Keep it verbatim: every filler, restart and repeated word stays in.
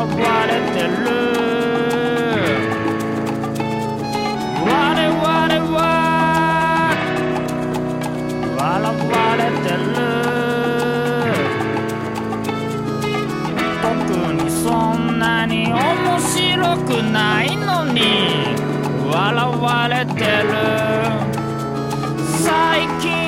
笑われてる我々は笑われてる特にそんなに面白くないのに笑われてる最近